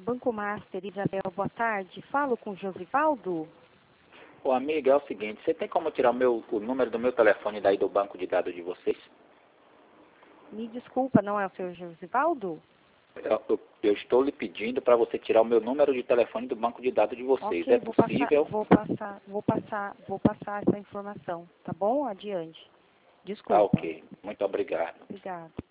Banco Master, Isabel, boa tarde. Falo com o Josivaldo? Ô, amiga, é o seguinte, você tem como tirar o número do meu telefone daí do banco de dados de vocês? Me desculpa, não é o seu Josivaldo? Eu estou lhe pedindo para você tirar o meu número de telefone do banco de dados de vocês. Ok, É possível? vou passar essa informação, tá bom? Adiante. Tá Desculpa. ok. Muito obrigado. Obrigada.